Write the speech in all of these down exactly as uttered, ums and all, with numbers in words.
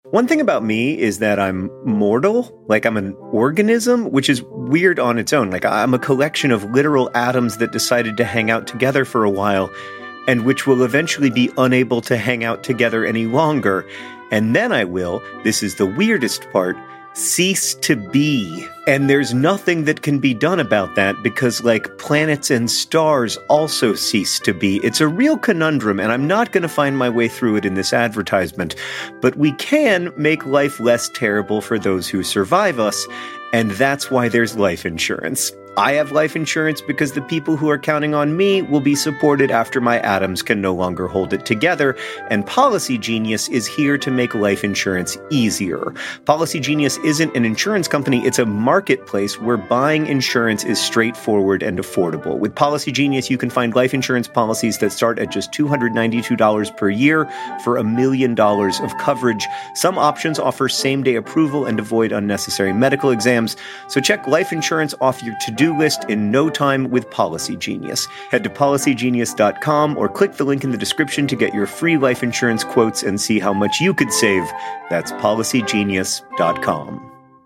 One thing about me is that I'm mortal, like I'm an organism, which is weird on its own. Like I'm a collection of literal atoms that decided to hang out together for a while, and which will eventually be unable to hang out together any longer. And then I will, this is the weirdest part, cease to be. And there's nothing that can be done about that because, like, planets and stars also cease to be. It's a real conundrum, and I'm not going to find my way through it in this advertisement. But we can make life less terrible for those who survive us, and that's why there's life insurance. I have life insurance because the people who are counting on me will be supported after my atoms can no longer hold it together, and Policy Genius is here to make life insurance easier. Policy Genius isn't an insurance company, it's a marketplace where buying insurance is straightforward and affordable. With Policy Genius, you can find life insurance policies that start at just two hundred ninety-two dollars per year for a million dollars of coverage. Some options offer same-day approval and avoid unnecessary medical exams, so check life insurance off your to-do list in no time with Policy Genius. Head to policy genius dot com or click the link in the description to get your free life insurance quotes and see how much you could save. That's policy genius dot com.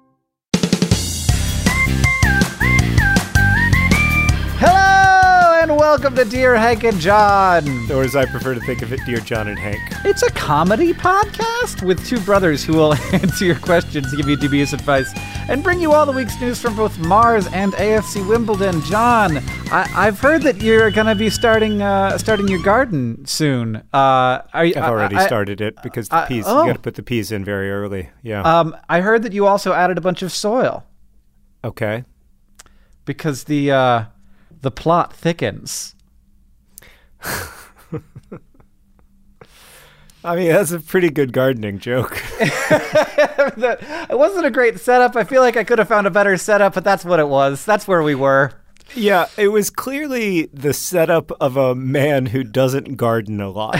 Hello and welcome to Dear Hank and John. Or as I prefer to think of it, Dear John and Hank. It's a comedy podcast with two brothers who will answer your questions, give you dubious advice, and bring you all the week's news from both Mars and A F C Wimbledon. John, I, I've heard that you're going to be starting uh, starting your garden soon. Uh, are you, I've already I, started it because the I, peas, oh. you got to put the peas in very early. Yeah. Um, I heard that you also added a bunch of soil. Okay. Because the uh, the plot thickens. I mean, that's a pretty good gardening joke. It wasn't a great setup. I feel like I could have found a better setup, but that's what it was. That's where we were. Yeah, it was clearly the setup of a man who doesn't garden a lot.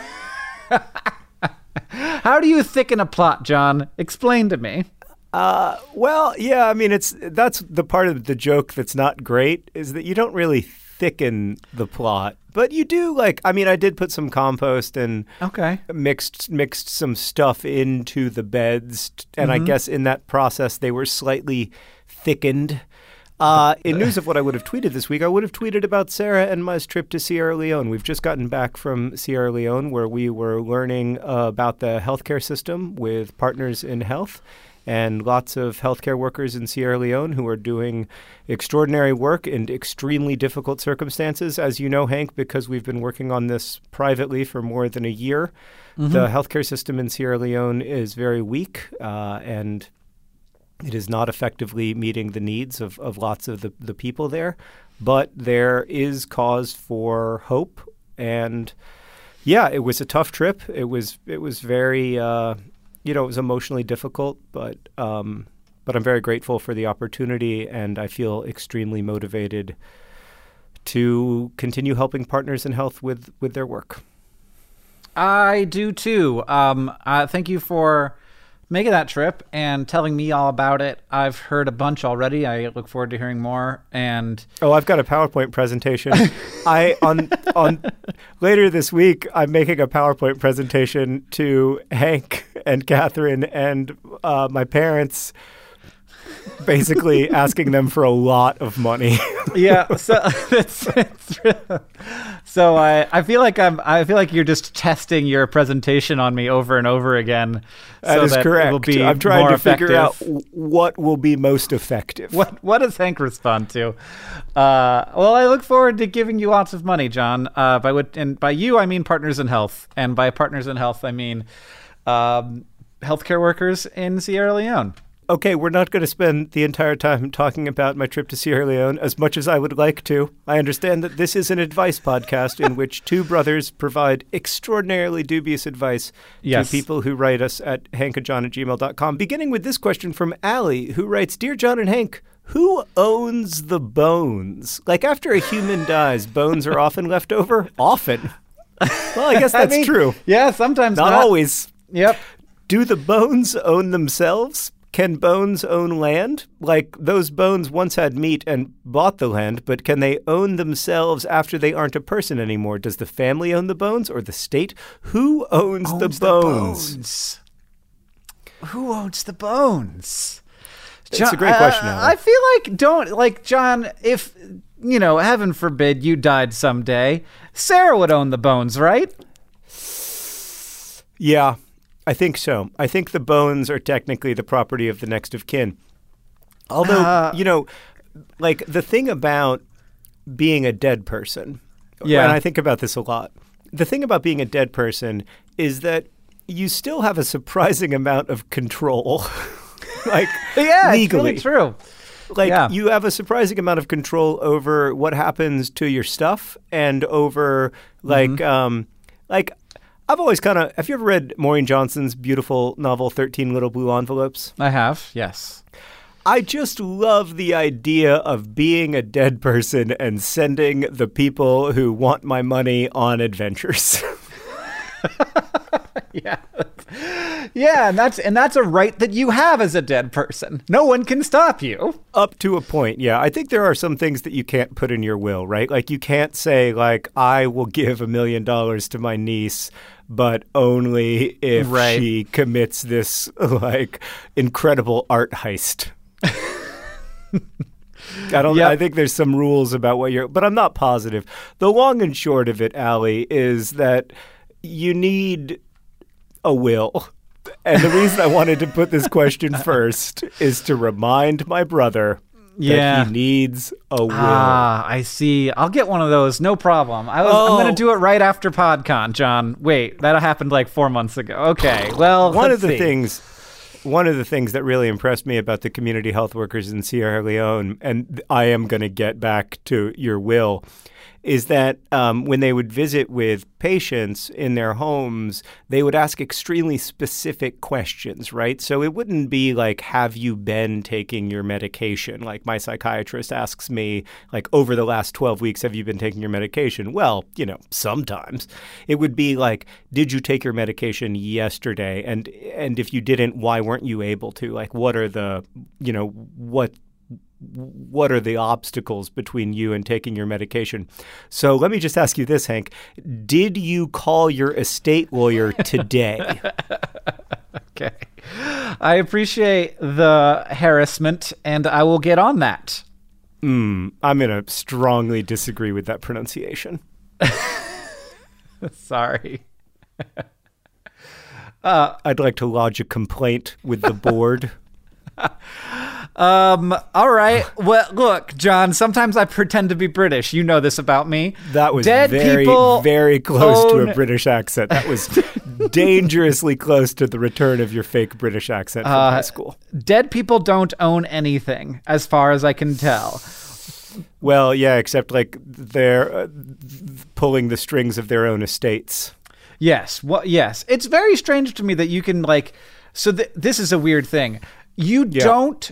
How do you thicken a plot, John? Explain to me. Uh, well, yeah, I mean, it's that's the part of the joke that's not great, is that you don't really thicken the plot. But you do, like, I mean, I did put some compost and okay. mixed mixed some stuff into the beds. And mm-hmm. I guess in that process, they were slightly thickened. Uh, in news of what I would have tweeted this week, I would have tweeted about Sarah and my trip to Sierra Leone. We've just gotten back from Sierra Leone, where we were learning uh, about the healthcare system with Partners in Health. And lots of healthcare workers in Sierra Leone who are doing extraordinary work in extremely difficult circumstances. As you know, Hank, because we've been working on this privately for more than a year, mm-hmm. the healthcare system in Sierra Leone is very weak, uh, and it is not effectively meeting the needs of, of lots of the, the people there. But there is cause for hope. And yeah, it was a tough trip. It was it was very... Uh, You know, it was emotionally difficult, but um, but I'm very grateful for the opportunity, and I feel extremely motivated to continue helping Partners in Health with, with their work. I do too. Um, uh, thank you for making that trip and telling me all about it. I've heard a bunch already. I look forward to hearing more. And oh, I've got a PowerPoint presentation. I on on later this week, I'm making a PowerPoint presentation to Hank and Catherine and uh, my parents, basically asking them for a lot of money. Yeah, so it's, it's so I I feel like I'm I feel like you're just testing your presentation on me over and over again. That so is that correct. It will be I'm trying more to effective. figure out what will be most effective. What what does Hank respond to? Uh, well, I look forward to giving you lots of money, John. Uh, by what and by you I mean Partners in Health, and by Partners in Health I mean um, healthcare workers in Sierra Leone. Okay, we're not going to spend the entire time talking about my trip to Sierra Leone, as much as I would like to. I understand that this is an advice podcast in which two brothers provide extraordinarily dubious advice yes. to people who write us at hankandjohn at gmail dot com. Beginning with this question from Allie, who writes, Dear John and Hank, who owns the bones? Like, after a human dies, bones are often left over? Often. Well, I guess that's I mean, true. Yeah, sometimes not. Not always. Yep. Do the bones own themselves? Can bones own land? Like, those bones once had meat and bought the land, but can they own themselves after they aren't a person anymore? Does the family own the bones or the state? Who owns, owns the, the bones? bones? who owns the bones? It's John, a great question, uh, Alan. I feel like, don't, like, John, if, you know, heaven forbid you died someday, Sarah would own the bones, right? Yeah, I think so. I think the bones are technically the property of the next of kin. Although, uh, you know, like, the thing about being a dead person, yeah. and I think about this a lot, the thing about being a dead person is that you still have a surprising amount of control. Like, yeah, legally. It's really true. Like, yeah. you have a surprising amount of control over what happens to your stuff and over, like, mm-hmm. um, like, I've always kind of, have you ever read Maureen Johnson's beautiful novel, thirteen Little Blue Envelopes? I have, yes. I just love the idea of being a dead person and sending the people who want my money on adventures. Yeah. Yeah, and that's and that's a right that you have as a dead person. No one can stop you. Up to a point, yeah. I think there are some things that you can't put in your will, right? Like, you can't say, like, I will give a million dollars to my niece, but only if right. she commits this, like, incredible art heist. I don't. Yep. I think there's some rules about what you're, but I'm not positive. The long and short of it, Allie, is that you need a will. And the reason I wanted to put this question first is to remind my brother yeah. that he needs a will. Ah, I see. I'll get one of those. No problem. I was, oh. I'm going to do it right after PodCon, John. Wait, that happened like four months ago. Okay, well, one let's of the see. things. One of the things that really impressed me about the community health workers in Sierra Leone, and I am going to get back to your will, is that um, when they would visit with patients in their homes, they would ask extremely specific questions, right? So it wouldn't be like, have you been taking your medication? Like, my psychiatrist asks me, like, over the last twelve weeks, have you been taking your medication? Well, you know, sometimes. It would be like, did you take your medication yesterday? And and if you didn't, why weren't you able to? Like, what are the, you know, what what are the obstacles between you and taking your medication? So let me just ask you this, Hank. Did you call your estate lawyer today? Okay. I appreciate the harassment, and I will get on that. Mm, I'm going to strongly disagree with that pronunciation. Sorry. uh, I'd like to lodge a complaint with the board. Um, all right. Well, look, John, sometimes I pretend to be British. You know this about me. That was Dead very, people very close own... to a British accent. That was dangerously close to the return of your fake British accent from uh, high school. Dead people don't own anything, as far as I can tell. Well, yeah, except like they're uh, pulling the strings of their own estates. Yes. Well, yes. It's very strange to me that you can, like, so th- this is a weird thing. You yeah. don't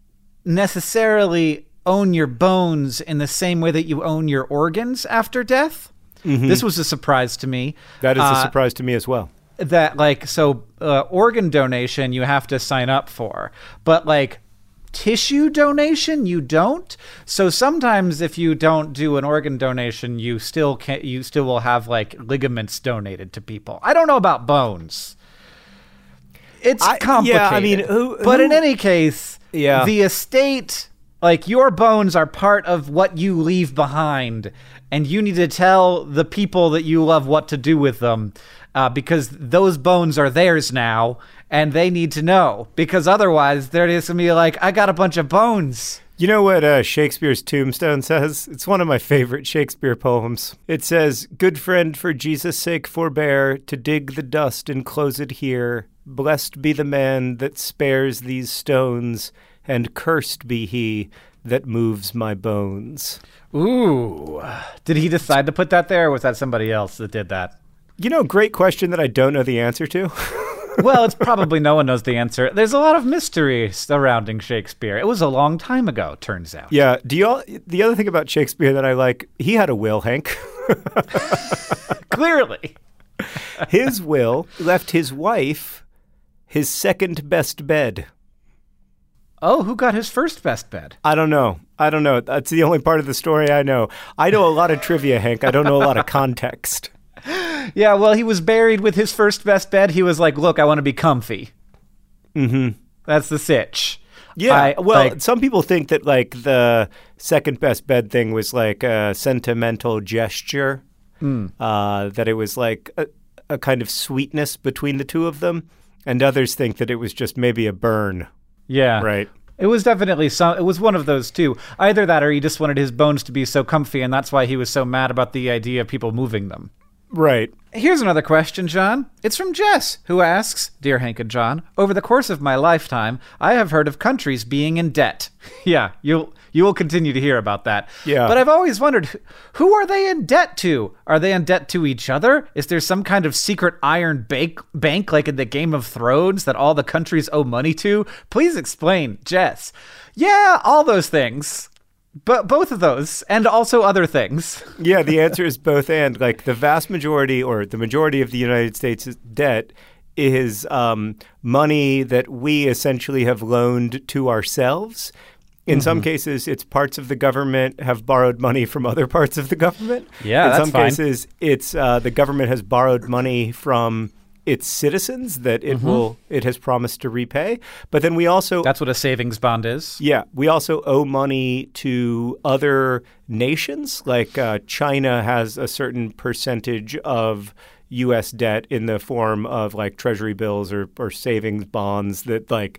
necessarily own your bones in the same way that you own your organs after death. Mm-hmm. This was a surprise to me. That is uh, a surprise to me as well. That, like, so uh, organ donation you have to sign up for, but like tissue donation you don't. So sometimes if you don't do an organ donation, you still can't. You still will have like ligaments donated to people. I don't know about bones. It's I, complicated. Yeah, I mean, who, who, but in any case, yeah. the estate, like, your bones are part of what you leave behind, and you need to tell the people that you love what to do with them, uh, because those bones are theirs now, and they need to know, because otherwise they're just going to be like, I got a bunch of bones. You know what uh, Shakespeare's tombstone says? It's one of my favorite Shakespeare poems. It says, "Good friend, for Jesus' sake forbear to dig the dust and close it here. Blessed be the man that spares these stones, and cursed be he that moves my bones." Ooh. Did he decide to put that there, or was that somebody else that did that? You know, great question that I don't know the answer to. Well, it's probably no one knows the answer. There's a lot of mystery surrounding Shakespeare. It was a long time ago, turns out. Yeah. Do y'all? The other thing about Shakespeare that I like, he had a will, Hank. Clearly. His will left his wife his second best bed. Oh, who got his first best bed? I don't know. I don't know. That's the only part of the story I know. I know a lot of trivia, Hank. I don't know a lot of context. Yeah, well, he was buried with his first best bed. He was like, look, I want to be comfy. Mm-hmm. That's the sitch. Yeah. I, well, like, some people think that like the second best bed thing was like a sentimental gesture, mm. uh, that it was like a, a kind of sweetness between the two of them. And others think that it was just maybe a burn. Yeah. Right. It was definitely some. It was one of those two. Either that, or he just wanted his bones to be so comfy, and that's why he was so mad about the idea of people moving them. Right. Here's another question, John. It's from Jess, who asks, Dear Hank and John, over the course of my lifetime, I have heard of countries being in debt. Yeah, you'll you will continue to hear about that. Yeah. But I've always wondered, who are they in debt to? Are they in debt to each other? Is there some kind of secret iron bank, bank like in the Game of Thrones that all the countries owe money to? Please explain, Jess. Yeah, all those things. But both of those, and also other things. Yeah, the answer is both and. Like the vast majority or the majority of the United States' debt is um, money that we essentially have loaned to ourselves. In mm-hmm. some cases, it's parts of the government have borrowed money from other parts of the government. Yeah, In that's some fine. cases, it's uh, the government has borrowed money from its citizens that it mm-hmm. will it has promised to repay. But then we also That's what a savings bond is. Yeah, we also owe money to other nations. Like uh, China has a certain percentage of U S debt in the form of like treasury bills or, or savings bonds that like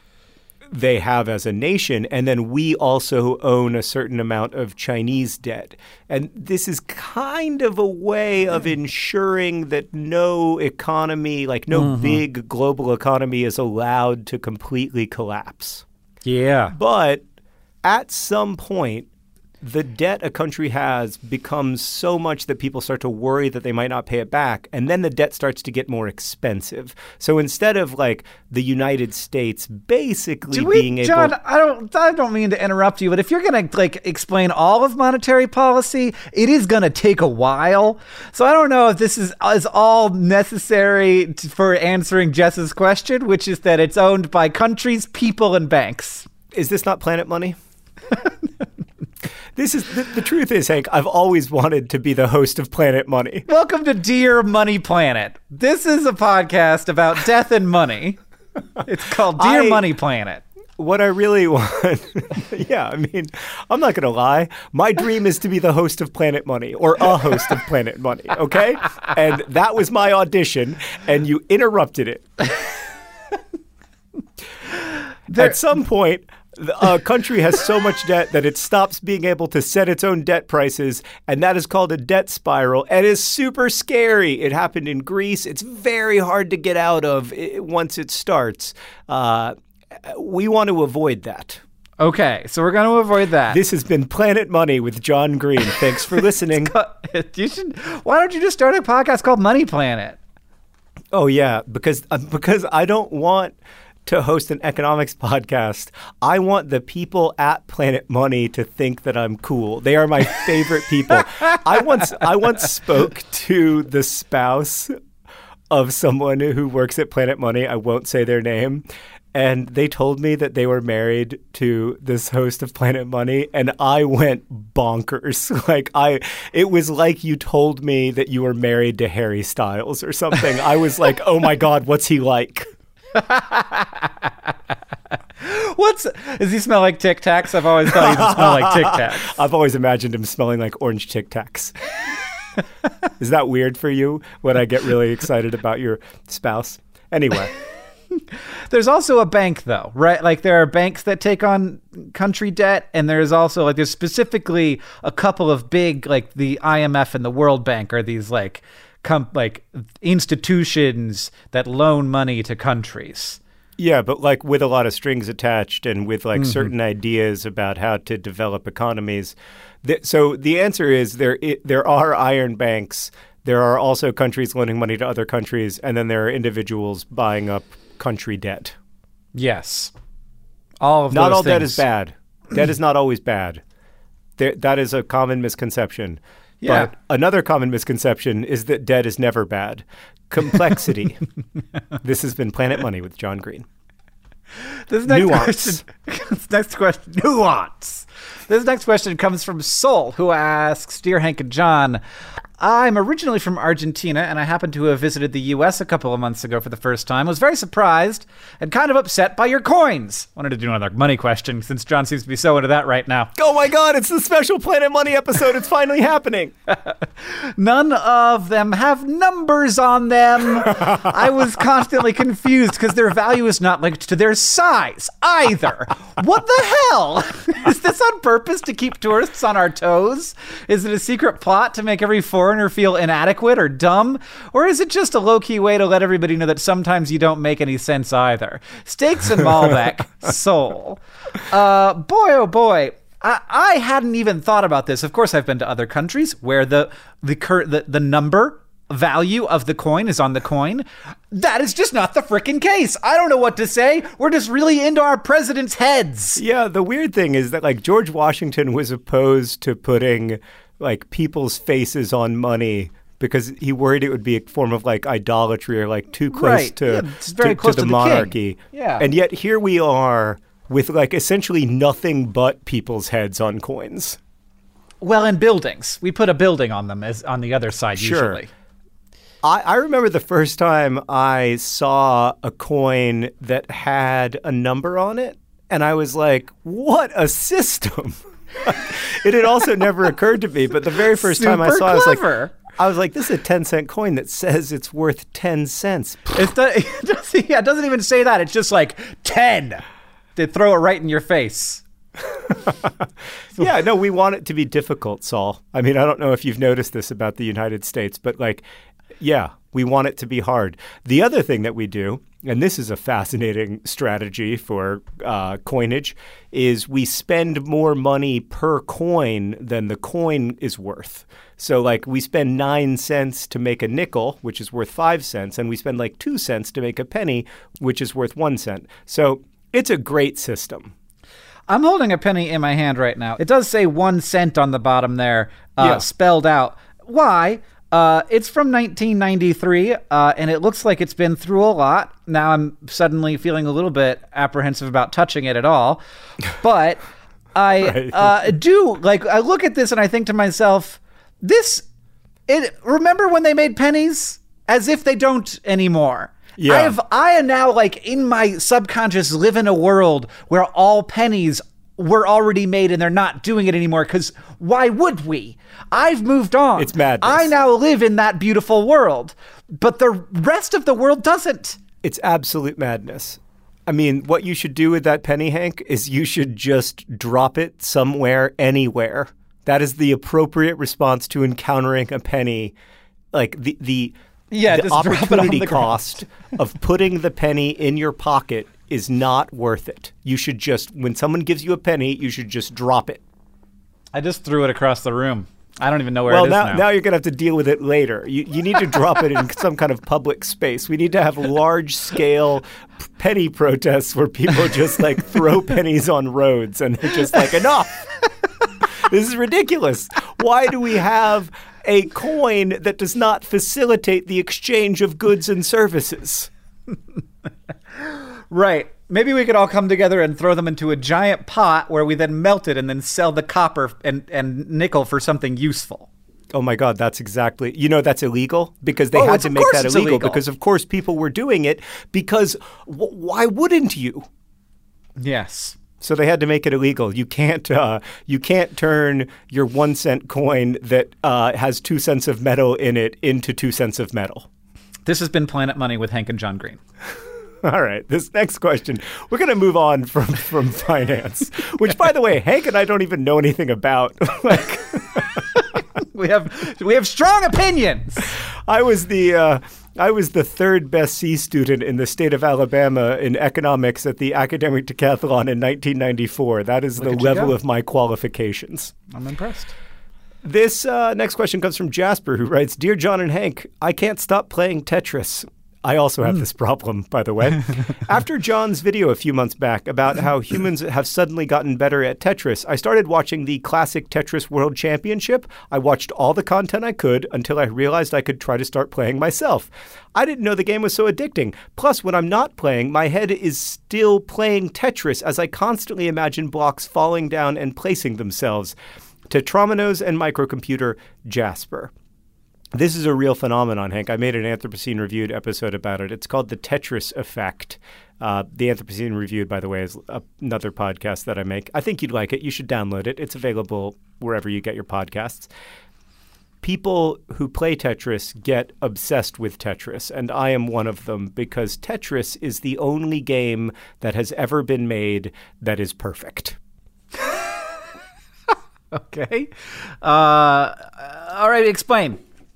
they have as a nation. And then we also own a certain amount of Chinese debt. And this is kind of a way of ensuring that no economy, like no mm-hmm. big global economy is allowed to completely collapse. Yeah. But at some point, the debt a country has becomes so much that people start to worry that they might not pay it back. And then the debt starts to get more expensive. So instead of like the United States basically Do we, being able John, I don't I don't mean to interrupt you, but if you're going to like explain all of monetary policy, it is going to take a while. So I don't know if this is, is all necessary to, for answering Jess's question, which is that it's owned by countries, people, and banks. Is this not Planet Money? This is the, the truth is, Hank, I've always wanted to be the host of Planet Money. Welcome to Dear Money Planet. This is a podcast about death and money. It's called Dear I, Money Planet. What I really want, yeah, I mean, I'm not going to lie. My dream is to be the host of Planet Money or a host of Planet Money, okay? And that was my audition, and you interrupted it. There, At some point, a country has so much debt that it stops being able to set its own debt prices, and that is called a debt spiral, and is super scary. It happened in Greece. It's very hard to get out of it once it starts. Uh, we want to avoid that. Okay, so we're going to avoid that. This has been Planet Money with John Green. Thanks for listening. you should, why don't you just start a podcast called Money Planet? Oh, yeah, because uh, because I don't want to host an economics podcast. I want the people at Planet Money to think that I'm cool. They are my favorite people. I once I once spoke to the spouse of someone who works at Planet Money. I won't say their name. And they told me that they were married to this host of Planet Money, and I went bonkers. Like I, it was like you told me that you were married to Harry Styles or something. I was like, oh my God, what's he like? What's does he smell like Tic Tacs? I've always thought he would smell like Tic Tacs. I've always imagined him smelling like orange Tic Tacs. Is that weird for you when I get really excited about your spouse? Anyway. There's also a bank, though, right? Like there are banks that take on country debt, and there's also like there's specifically a couple of big, like the I M F and the World Bank are these like com- like institutions that loan money to countries. Yeah, but like with a lot of strings attached and with like mm-hmm. certain ideas about how to develop economies. Th- so the answer is there it, there are iron banks. There are also countries loaning money to other countries, and then there are individuals buying up country debt. Yes. All of not those all things. Debt is bad. Debt is not always bad. There, that is a common misconception. Yeah. But another common misconception is that debt is never bad. Complexity. This has been Planet Money with John Green. This next Nuance. question. This next question. Nuance. This next question comes from Soul, who asks, Dear Hank and John, I'm originally from Argentina, and I happened to have visited the U S a couple of months ago for the first time. I was very surprised and kind of upset by your coins. Wanted to do another money question, since John seems to be so into that right now. Oh my God, it's the special Planet Money episode. It's finally happening. None of them have numbers on them. I was constantly confused because their value is not linked to their size either. What the hell? Is this on purpose to keep tourists on our toes? Is it a secret plot to make every foreigner feel inadequate or dumb? Or is it just a low-key way to let everybody know that sometimes you don't make any sense either? Steaks and Malbec, Seoul. Uh, boy, oh boy. I, I hadn't even thought about this. Of course, I've been to other countries where the the cur- the, the number value of the coin is on the coin. That is just not the frickin' case. I don't know what to say. We're just really into our president's heads. Yeah, the weird thing is that, like, George Washington was opposed to putting, like, people's faces on money because he worried it would be a form of, like, idolatry or, like, too close right. to, yeah, it's very to, close to the to the monarchy. King. Yeah. And yet here we are with, like, essentially nothing but people's heads on coins. Well, in buildings. We put a building on them as on the other side Sure. usually. I, I remember the first time I saw a coin that had a number on it, and I was like, what a system. It had also never occurred to me, but the very first Super time I saw it, I was clever. like, I was like, this is a ten cent coin that says it's worth ten cents. It's the, it, doesn't, yeah, it doesn't even say that. It's just like ten. They throw it right in your face. Yeah, no, we want it to be difficult, Saul. I mean, I don't know if you've noticed this about the United States, but like, yeah, we want it to be hard. The other thing that we do, and this is a fascinating strategy for uh, coinage, is we spend more money per coin than the coin is worth. So, like, we spend nine cents to make a nickel, which is worth five cents, and we spend like two cents to make a penny, which is worth one cent. So it's a great system. I'm holding a penny in my hand right now. It does say one cent on the bottom there, uh, Yeah. spelled out. Why? Uh, it's from nineteen ninety-three, uh, and it looks like it's been through a lot. Now I'm suddenly feeling a little bit apprehensive about touching it at all. But I Right. uh, do, like, I look at this and I think to myself, this, it. remember when they made pennies? As if they don't anymore. Yeah. I have, I am now, like, in my subconscious live in a world where all pennies were already made and they're not doing it anymore, because why would we? I've moved on. It's madness. I now live in that beautiful world, but the rest of the world doesn't. It's absolute madness. I mean, what you should do with that penny, Hank, is you should just drop it somewhere, anywhere. That is the appropriate response to encountering a penny. Like the the, Yeah, the just drop it on opportunity the ground. cost of putting the penny in your pocket is not worth it. You should just, when someone gives you a penny, you should just drop it. I just threw it across the room. I don't even know where Well, it is now, now. now you're going to have to deal with it later. You, you need to drop it in some kind of public space. We need to have large-scale p- penny protests where people just, like, throw pennies on roads and they're just like, enough. This is ridiculous. Why do we have a coin that does not facilitate the exchange of goods and services? Right. Maybe we could all come together and throw them into a giant pot where we then melt it and then sell the copper and, and nickel for something useful. Oh my God, that's exactly, you know, that's illegal because they Oh, had it's- to of make course that it's illegal, illegal. because of course people were doing it because w- why wouldn't you? Yes. So they had to make it illegal. You can't uh, you can't turn your one cent coin that uh, has two cents of metal in it into two cents of metal. This has been Planet Money with Hank and John Green. All right, this next question, we're going to move on from, from finance, which, by the way, Hank and I don't even know anything about. Like, We have we have strong opinions. I was the uh, I was the third best C student in the state of Alabama in economics at the academic decathlon in nineteen ninety-four. That is Look the at you level go. of my qualifications. I'm impressed. This uh, next question comes from Jasper, who writes, Dear John and Hank, I can't stop playing Tetris. I also have this problem, by the way. After John's video a few months back about how humans have suddenly gotten better at Tetris, I started watching the classic Tetris World Championship. I watched all the content I could until I realized I could try to start playing myself. I didn't know the game was so addicting. Plus, when I'm not playing, my head is still playing Tetris as I constantly imagine blocks falling down and placing themselves. Tetrominos and microcomputer, Jasper. This is a real phenomenon, Hank. I made an Anthropocene Reviewed episode about it. It's called the Tetris Effect. Uh, the Anthropocene Reviewed, by the way, is a, another podcast that I make. I think you'd like it. You should download it. It's available wherever you get your podcasts. People who play Tetris get obsessed with Tetris, and I am one of them because Tetris is the only game that has ever been made that is perfect. Okay. Uh, all right, explain.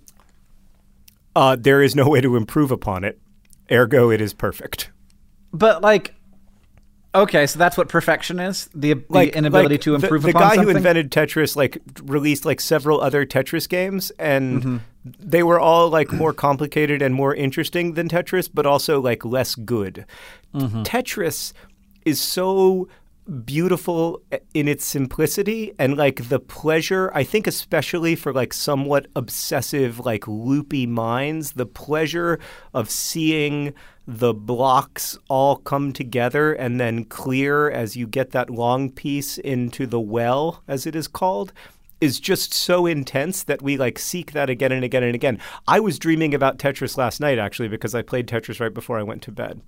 Uh, there is no way to improve upon it. Ergo, it is perfect. But, like, okay, so that's what perfection is? The, the like, inability like to improve the, upon the guy something? who invented Tetris, like, released, like, several other Tetris games, and mm-hmm. they were all, like, more complicated and more interesting than Tetris, but also, like, less good. Mm-hmm. Tetris is so beautiful in its simplicity and like the pleasure, I think especially for like somewhat obsessive, like loopy minds, the pleasure of seeing the blocks all come together and then clear as you get that long piece into the well, as it is called, is just so intense that we like seek that again and again and again. I was dreaming about Tetris last night, actually, because I played Tetris right before I went to bed.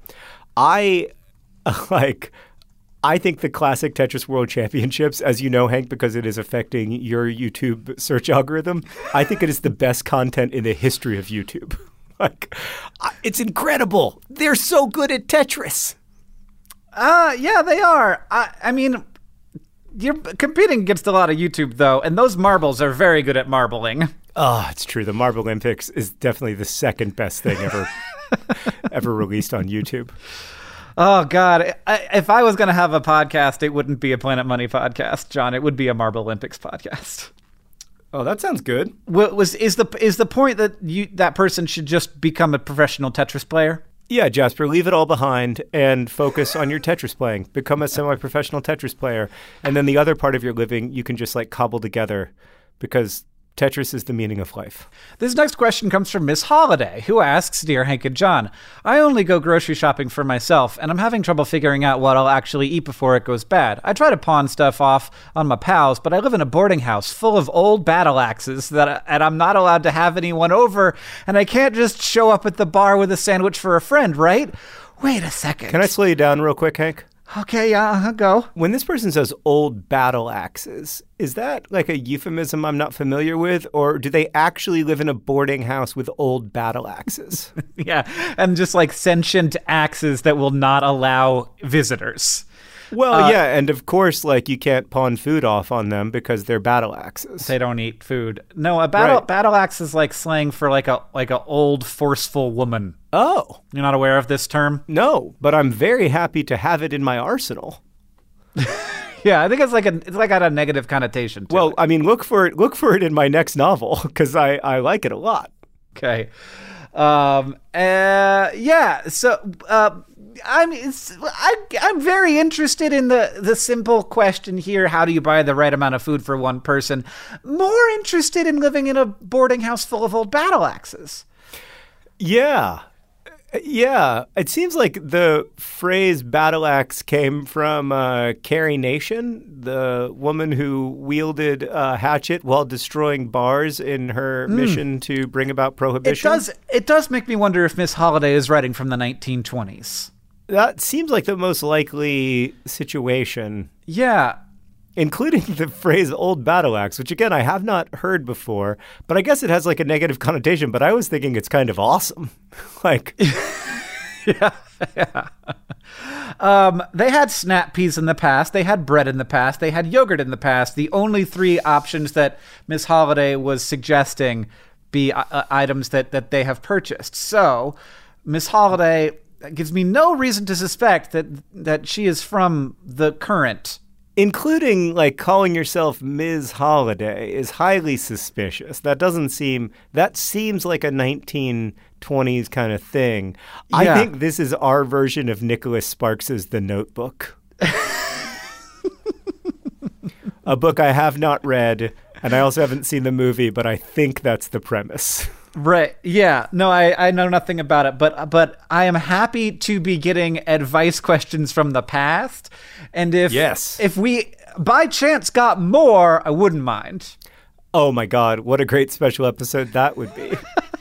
I like... I think the classic Tetris World Championships, as you know, Hank, because it is affecting your YouTube search algorithm, I think it is the best content in the history of YouTube. Like, it's incredible. They're so good at Tetris. Uh, yeah, they are. I, I mean, you're competing against a lot of YouTube, though, and those marbles are very good at marbling. Oh, it's true. The Marble Olympics is definitely the second best thing ever, ever released on YouTube. Oh, God. I, if I was going to have a podcast, it wouldn't be a Planet Money podcast, John. It would be a Marble Olympics podcast. Oh, that sounds good. What was is the is the point that you that person should just become a professional Tetris player? Yeah, Jasper, leave it all behind and focus on your Tetris playing. Become a semi-professional Tetris player. And then the other part of your living, you can just like cobble together because Tetris is the meaning of life. This next question comes from Miss Holiday, who asks, Dear Hank and John, I only go grocery shopping for myself, and I'm having trouble figuring out what I'll actually eat before it goes bad. I try to pawn stuff off on my pals, but I live in a boarding house full of old battle axes, that, and I'm not allowed to have anyone over, and I can't just show up at the bar with a sandwich for a friend, right? Wait a second. Can I slow you down real quick, Hank? Okay, yeah, I'll go. When this person says old battle axes, is that like a euphemism I'm not familiar with? Or do they actually live in a boarding house with old battle axes? Yeah, and just like sentient axes that will not allow visitors. Well, uh, yeah, and of course, like, you can't pawn food off on them because they're battle axes. They don't eat food. No, a battle Right. battle axe is like slang for like a like a old forceful woman. Oh. You're not aware of this term? No, but I'm very happy to have it in my arsenal. Yeah, I think it's like a it's like got a negative connotation to Well, it. I mean, look for it. Look for it in my next novel because I, I like it a lot. Okay. Um. Uh. Yeah. So. Uh. I'm. It's, I. I'm very interested in the the simple question here. How do you buy the right amount of food for one person? More interested in living in a boarding house full of old battle axes. Yeah. Yeah. It seems like the phrase battle axe came from uh, Carrie Nation, the woman who wielded a hatchet while destroying bars in her mm. mission to bring about prohibition. It does. It does make me wonder if Miss Holiday is writing from the nineteen twenties. That seems like the most likely situation. Yeah. Including the phrase old battle axe, which, again, I have not heard before, but I guess it has like a negative connotation, but I was thinking it's kind of awesome. Like, yeah, yeah. Um, they had snap peas in the past. They had bread in the past. They had yogurt in the past. The only three options that Miss Holiday was suggesting be uh, items that, that they have purchased. So Miss Holiday gives me no reason to suspect that that she is from the current. Including, like, calling yourself Miz Holiday is highly suspicious. That doesn't seem, that seems like a nineteen twenties kind of thing. Yeah. I think this is our version of Nicholas Sparks's The Notebook. A book I have not read, and I also haven't seen the movie, but I think that's the premise. Right. Yeah. No, I, I know nothing about it, but but I am happy to be getting advice questions from the past. And if yes. if we by chance got more, I wouldn't mind. Oh my God, what a great special episode that would be.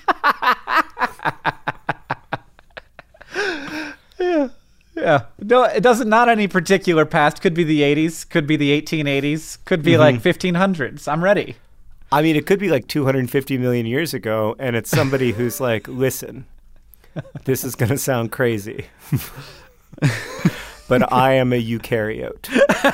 yeah. Yeah. No, it doesn't, not any particular past. Could be the eighties, could be the eighteen eighties, could be mm-hmm. like fifteen hundreds. I'm ready. I mean, it could be like two hundred fifty million years ago, and it's somebody who's like, listen, this is going to sound crazy, but I am a eukaryote.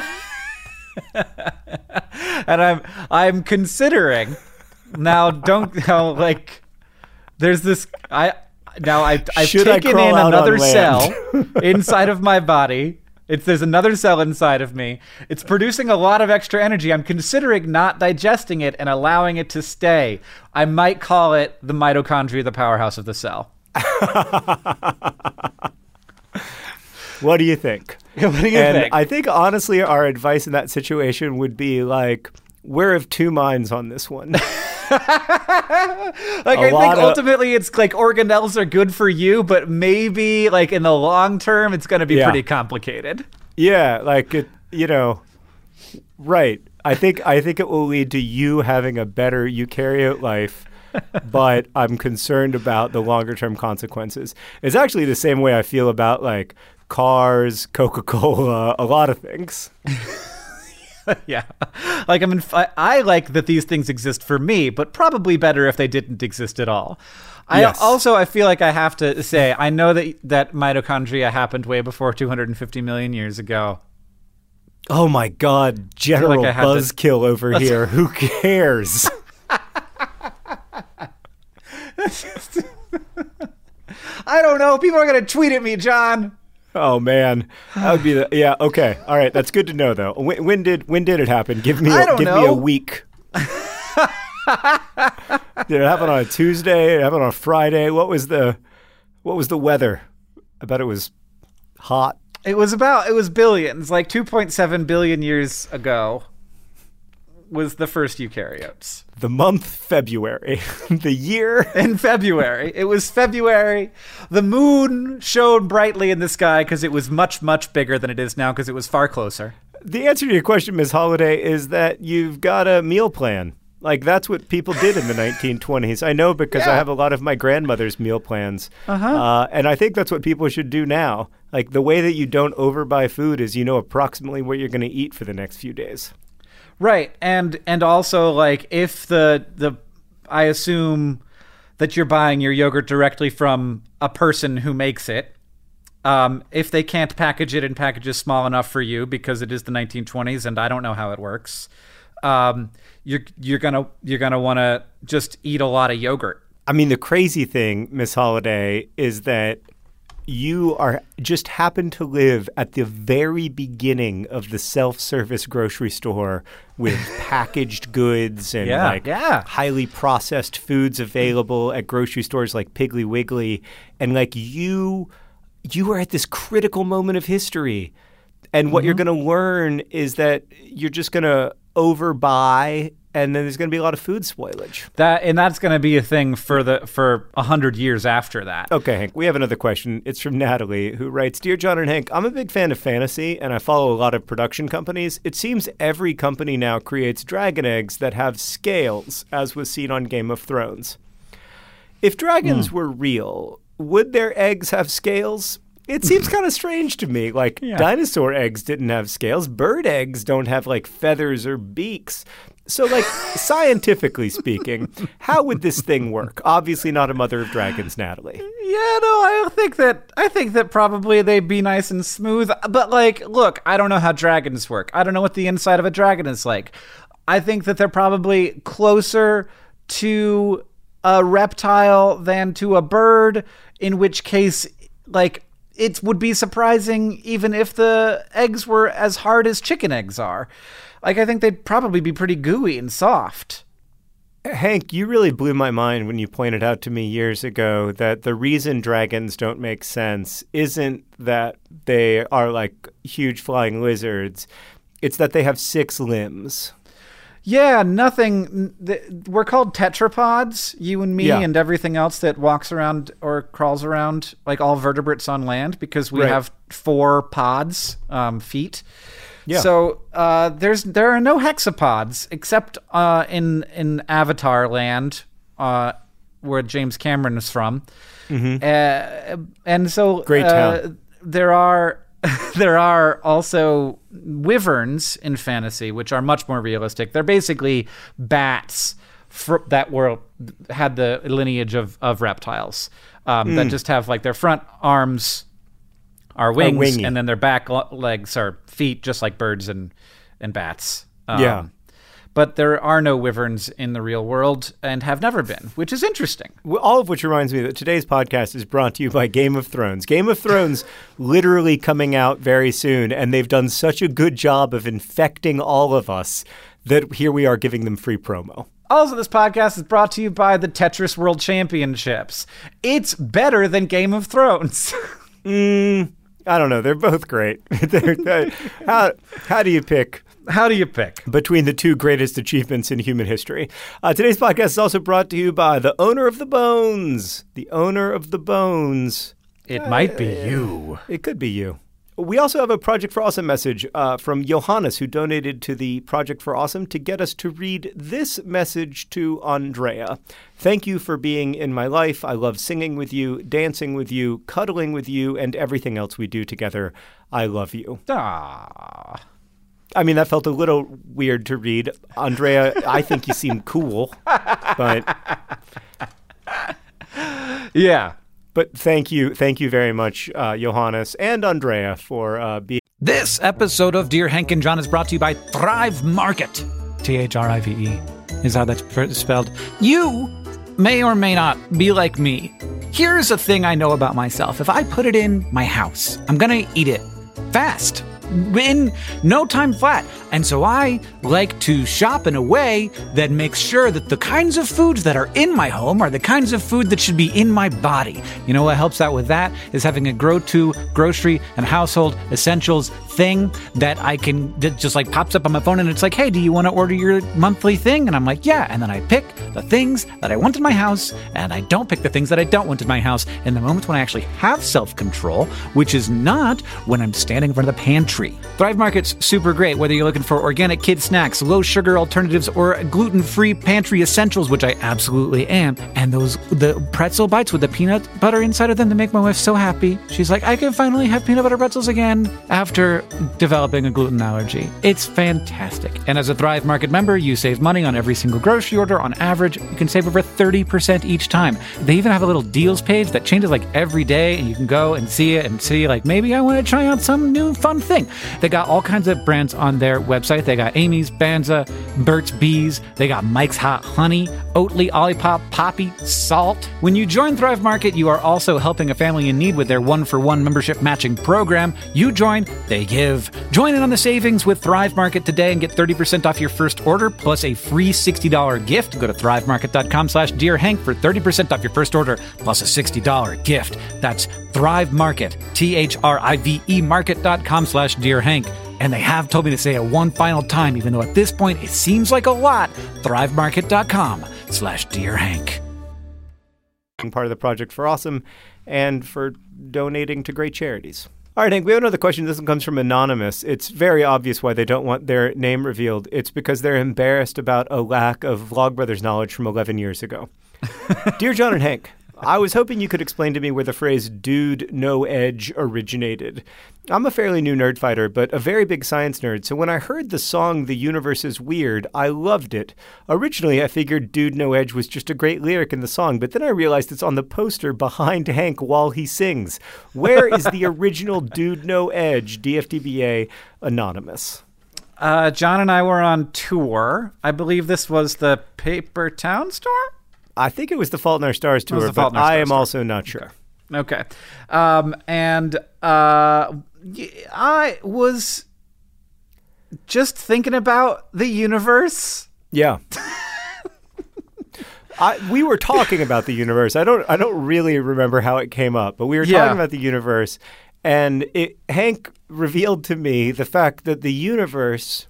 And I'm I'm considering now. Don't now, like. There's this. I now I, I've Should taken I in another cell land? inside of my body. It's there's another cell inside of me. It's producing a lot of extra energy. I'm considering not digesting it and allowing it to stay. I might call it the mitochondria, the powerhouse of the cell. What do you think? What do you and think? I think, honestly, our advice in that situation would be like, we're of two minds on this one. like I think ultimately of, it's like organelles are good for you, but maybe like in the long term, it's going to be yeah. pretty complicated. Yeah, like it, you know, right. I think I think it will lead to you having a better eukaryote life. But I'm concerned about the longer term consequences. It's actually the same way I feel about like cars, Coca-Cola, a lot of things. Yeah. Like, I mean, I, I like that these things exist for me, but probably better if they didn't exist at all. I yes. also, I feel like I have to say, I know that, that mitochondria happened way before two hundred fifty million years ago. Oh my God, General like Buzzkill to... over here. Who cares? I don't know. People are going to tweet at me, John. Oh man, that would be the yeah. Okay, all right. That's good to know, though. When, when did when did it happen? Give me a, give know. me a week. Did it happen on a Tuesday? Did it happen on a Friday? What was the what was the weather? I bet it was hot. It was about it was billions, like two point seven billion years ago. Was the first eukaryotes. The month February. The year? In February. It was February. The moon shone brightly in the sky because it was much, much bigger than it is now because it was far closer. The answer to your question, Miz Holiday, is that you've got a meal plan. Like, that's what people did in the nineteen twenties. I know because yeah. I have a lot of my grandmother's meal plans. Uh-huh. Uh, and I think that's what people should do now. Like, the way that you don't overbuy food is you know approximately what you're going to eat for the next few days. Right, and and also like if the the I assume that you're buying your yogurt directly from a person who makes it. Um, if they can't package it in packages small enough for you because it is the nineteen twenties and I don't know how it works, um, you're you're gonna you're gonna want to just eat a lot of yogurt. I mean, the crazy thing, Miss Holiday, is that you are just happen to live at the very beginning of the self-service grocery store with packaged goods and yeah, like yeah. highly processed foods available at grocery stores like Piggly Wiggly. And like you, you are at this critical moment of history. And what mm-hmm. you're going to learn is that you're just going to overbuy, and then there's going to be a lot of food spoilage. That and that's going to be a thing for the for a hundred years after that. Okay, Hank. We have another question. It's from Natalie, who writes, "Dear John and Hank, I'm a big fan of fantasy, and I follow a lot of production companies. It seems every company now creates dragon eggs that have scales, as was seen on Game of Thrones. If dragons mm. were real, would their eggs have scales? It seems kind of strange to me. Like, yeah. dinosaur eggs didn't have scales. Bird eggs don't have, like, feathers or beaks. So, like, scientifically speaking, how would this thing work? Obviously not a mother of dragons, Natalie." Yeah, no, I think that I think that probably they'd be nice and smooth. But, like, look, I don't know how dragons work. I don't know what the inside of a dragon is like. I think that they're probably closer to a reptile than to a bird, in which case, like, it would be surprising even if the eggs were as hard as chicken eggs are. Like, I think they'd probably be pretty gooey and soft. Hank, you really blew my mind when you pointed out to me years ago that the reason dragons don't make sense isn't that they are like huge flying lizards. It's that they have six limbs. Yeah, nothing. We're called tetrapods, you and me, yeah. and everything else that walks around or crawls around, like all vertebrates on land, because we right. have four pods, um, feet. Yeah. So uh, there's there are no hexapods except uh, in in Avatar Land, uh, where James Cameron is from, Mm-hmm. uh, and so Great uh, town. there are there are also wyverns in fantasy, which are much more realistic. They're basically bats fr- that were had the lineage of of reptiles um, Mm. that just have like their front arms are wings, wingy. and then their back lo- legs are feet, just like birds and and bats. Um, Yeah. But there are no wyverns in the real world and have never been, which is interesting. Well, all of which reminds me that today's podcast is brought to you by Game of Thrones. Game of Thrones literally coming out very soon, and they've done such a good job of infecting all of us that here we are giving them free promo. Also, this podcast is brought to you by the Tetris World Championships. It's better than Game of Thrones. Mm, I don't know. They're both great. They're, they're, how, how do you pick How do you pick? between the two greatest achievements in human history? Uh, today's podcast is also brought to you by the owner of the bones. The owner of the bones. It might be you. It could be you. We also have a Project for Awesome message uh, from Johannes, who donated to the Project for Awesome to get us to read this message to Andrea. Thank you for being in my life. I love singing with you, dancing with you, cuddling with you, and everything else we do together. I love you. Ah. I mean, that felt a little weird to read. Andrea, I think you seem cool, but Yeah. but thank you, thank you very much, uh, Johannes and Andrea, for uh, being. This episode of Dear Hank and John is brought to you by Thrive Market. T H R I V E is how that's pr- spelled. You may or may not be like me. Here's a thing I know about myself. If I put it in my house, I'm going to eat it fast. In no time flat. And so I like to shop in a way that makes sure that the kinds of foods that are in my home are the kinds of food that should be in my body. You know what helps out with that is having a grow-to grocery and household essentials thing that I can, that just like pops up on my phone and it's like, hey, do you want to order your monthly thing? And I'm like, yeah. And then I pick the things that I want in my house and I don't pick the things that I don't want in my house in the moments when I actually have self-control, which is not when I'm standing in front of the pantry. Thrive Market's super great, whether you're looking for organic kid snacks, low sugar alternatives, or gluten-free pantry essentials, which I absolutely am. And those, the pretzel bites with the peanut butter inside of them that make my wife so happy. She's like, I can finally have peanut butter pretzels again after developing a gluten allergy. It's fantastic. And as a Thrive Market member, you save money on every single grocery order. On average, you can save over thirty percent each time. They even have a little deals page that changes like every day, and you can go and see it and see like, maybe I want to try out some new fun thing. They got all kinds of brands on their website. They got Amy's, Banza, Burt's Bees. They got Mike's Hot Honey, Oatly, Olipop, Poppy, Salt. When you join Thrive Market, you are also helping a family in need with their one-for-one membership matching program. You join, they give. Join in on the savings with Thrive Market today and get thirty percent off your first order plus a free sixty dollars gift. Go to thrivemarket.com slash Dear Hank for thirty percent off your first order plus a sixty dollars gift. That's Thrive Market, T H R I V E market.com slash Dear Hank. And they have told me to say it one final time, even though at this point it seems like a lot. thrivemarket.com slash Dear Hank. Part of the Project for Awesome and for donating to great charities. All right, Hank, we have another question. This one comes from Anonymous. It's very obvious why they don't want their name revealed. It's because they're embarrassed about a lack of Vlogbrothers knowledge from eleven years ago. Dear John and Hank, I was hoping you could explain to me where the phrase dude no edge originated. I'm a fairly new nerd fighter, but a very big science nerd, so when I heard the song The Universe is Weird, I loved it. Originally, I figured dude no edge was just a great lyric in the song, but then I realized it's on the poster behind Hank while he sings. Where is the original dude no edge? D F T B A Anonymous. Uh, John and I were on tour. I believe this was the Paper Town store? I think it was the Fault in Our Stars tour, the Fault but in Our I Stars am tour. also not sure. Okay. Um, and uh, y- I was just thinking about the universe. Yeah. I, we were talking about the universe. I don't I don't really remember how it came up, but we were Yeah. talking about the universe, and it, Hank revealed to me the fact that the universe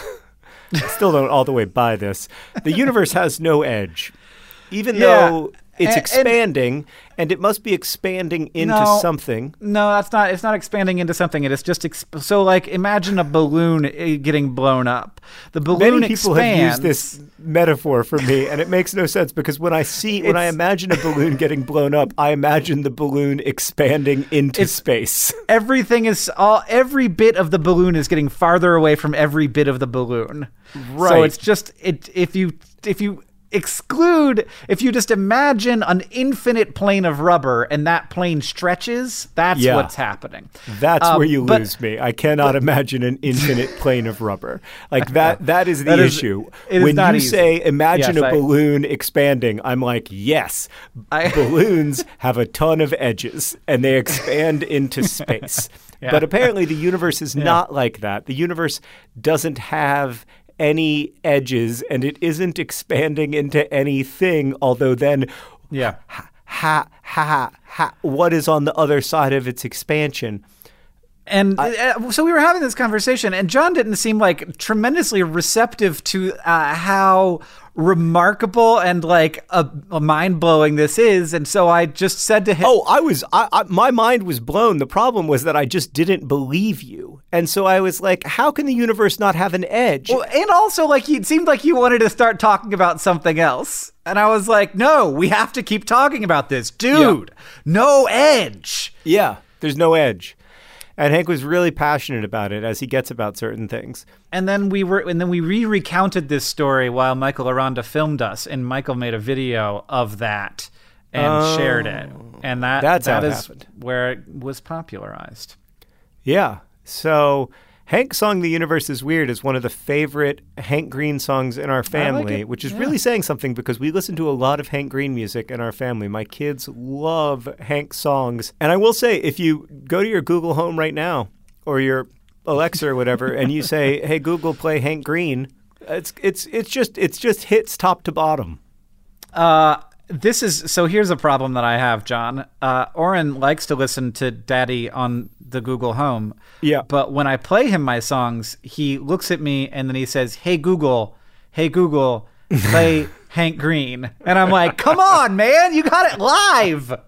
I still don't all the way buy this. The universe has no edge. Even Yeah. though It's And- expanding, and, and it must be expanding into No. something. No, that's not. It's not expanding into something. It is just exp- so. Like, imagine a balloon uh, getting blown up. The balloon Many people expands. have used this metaphor for me, and it makes no sense because when I see, when I It's- imagine a balloon getting blown up, I imagine the balloon expanding into It's- space. Everything is all. Every bit of the balloon is getting farther away from every bit of the balloon. So Right. it's just it. If you if you exclude, if you just imagine an infinite plane of rubber and that plane stretches, that's Yeah. what's happening. That's Um, where you but- lose me. I cannot imagine an infinite plane of rubber. Like that that is the That is- issue. it is When not you easy. say imagine Yes, a I- balloon expanding, I'm like, yes. I- Balloons have a ton of edges and they expand into space. Yeah. But apparently the universe is not like that. The universe doesn't have any edges and it isn't expanding into anything, although then Yeah. ha ha ha ha what is on the other side of its expansion? And uh, so we were having this conversation, and John didn't seem like tremendously receptive to uh, how remarkable and like a, a mind blowing this is. And so I just said to him, Oh, I was, I, I, my mind was blown. The problem was that I just didn't believe you. And so I was like, how can the universe not have an edge? Well, and also, like, it seemed like you wanted to start talking about something else. And I was like, no, we have to keep talking about this. Dude, no edge. Yeah, there's no edge. And Hank was really passionate about it, as he gets about certain things. And then we were, and then we re-recounted this story while Michael Aranda filmed us, and Michael made a video of that and Oh. shared it. And that, That's that how it is happened. where it was popularized. Yeah. So Hank's song The Universe is Weird is one of the favorite Hank Green songs in our family, it. which is Yeah. really saying something because we listen to a lot of Hank Green music in our family. My kids love Hank songs. And I will say, if you go to your Google Home right now or your Alexa or whatever, and you say, hey, Google, play Hank Green, it's it's it's just it's just hits top to bottom. Uh, this is so. Here's a problem that I have, John. Uh, Oren likes to listen to Daddy on the Google Home. Yeah. But when I play him my songs, he looks at me and then he says, "Hey Google, hey Google, play Hank Green," and I'm like, "Come on, man, you got it live."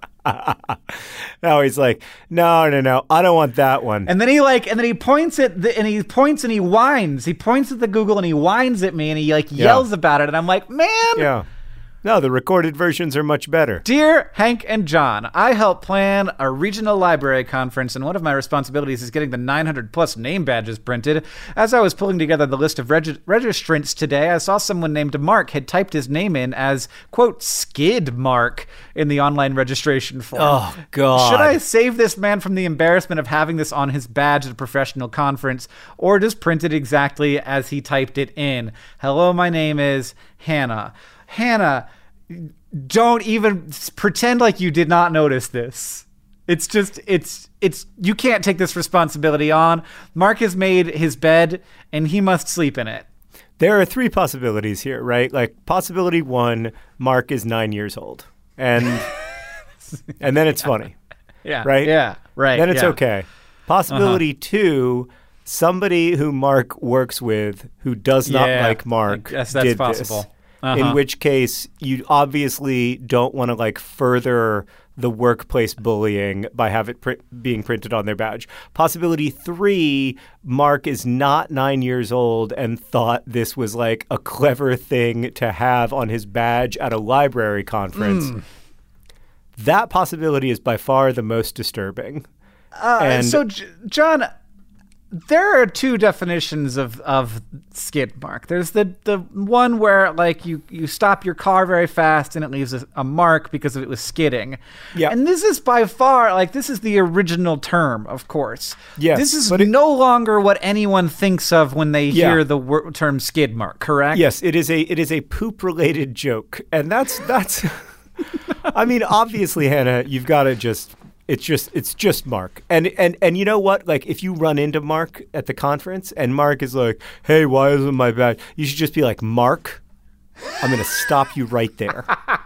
Now he's like, no, no, no, I don't want that one. And then he like, and then he points at the, and he points and he whines. He points at the Google and he whines at me and he like yells about it. And I'm like, man. yeah. No, the recorded versions are much better. Dear Hank and John, I help plan a regional library conference, and one of my responsibilities is getting the nine hundred plus name badges printed. As I was pulling together the list of reg- registrants today, I saw someone named Mark had typed his name in as, quote, Skid Mark in the online registration form. Oh, God. Should I save this man from the embarrassment of having this on his badge at a professional conference, or just print it exactly as he typed it in? Hello, my name is Hannah. Hannah, don't even pretend like you did not notice this. It's just, it's, it's, you can't take this responsibility on. Mark has made his bed and he must sleep in it. There are three possibilities here, right? Like possibility one, Mark is nine years old. And and then it's funny. Yeah. Right? Yeah. Right. Then it's yeah. okay. Possibility two, somebody who Mark works with who does not Yeah, like Mark I guess that's did possible. this. Uh-huh. In which case, you obviously don't want to like further the workplace bullying by have it pr- being printed on their badge. Possibility three, Mark is not nine years old and thought this was like a clever thing to have on his badge at a library conference. Mm. That possibility is by far the most disturbing. Uh, And- so, J- John, there are two definitions of, of skid mark. There's the, the one where like you, you stop your car very fast and it leaves a, a mark because it was skidding. Yeah. And this is by far like this is the original term, of course. Yes, This is but it- no longer what anyone thinks of when they Yeah. hear the wor- term skid mark. Correct? Yes, it is a it is a poop related joke, and that's that's. I mean, obviously, Hannah, you've got to just. It's just it's just Mark, and and and you know what? Like, if you run into Mark at the conference, and Mark is like, "Hey, why isn't my badge?" You should just be like, "Mark, I'm going to stop you right there.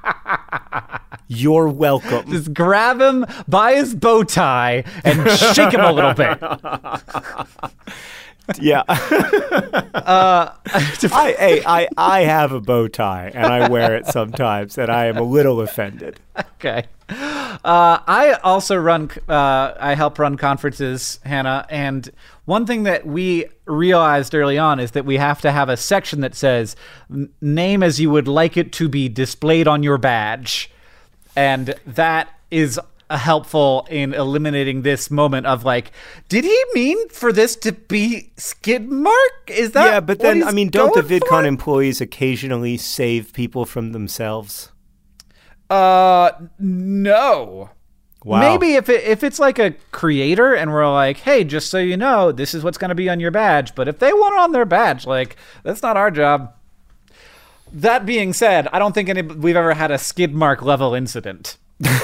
You're welcome." Just grab him by his bow tie and shake him a little bit. Yeah. uh, I, hey, I, I have a bow tie, and I wear it sometimes, and I am a little offended. Okay. Uh, I also run, uh, I help run conferences, Hannah, and one thing that we realized early on is that we have to have a section that says, name as you would like it to be displayed on your badge. And that is helpful in eliminating this moment of like, did he mean for this to be skid mark? Is that yeah? But then I mean, don't the VidCon for? employees occasionally save people from themselves? Uh, no. Wow. Maybe if it, if it's like a creator and we're like, hey, just so you know, this is what's going to be on your badge. But if they want it on their badge, like that's not our job. That being said, I don't think any we've ever had a skid mark level incident.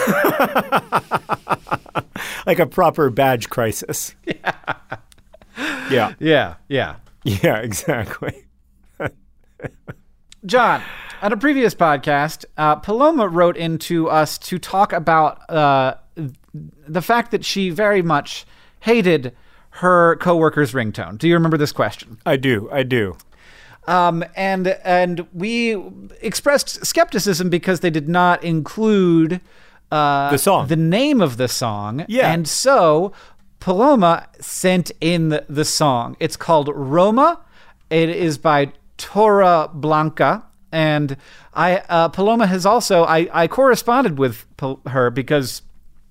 Like a proper badge crisis. Yeah. Yeah. Yeah. Yeah. Yeah, exactly. John, on a previous podcast, uh, Paloma wrote into us to talk about uh, the fact that she very much hated her coworker's ringtone. Do you remember this question? I do. I do. Um, and and we expressed skepticism because they did not include uh, the song, the name of the song. Yeah. And so Paloma sent in the, the song. It's called Roma. It is by Tora Blanca. And I uh, Paloma has also, I, I corresponded with Pal- her because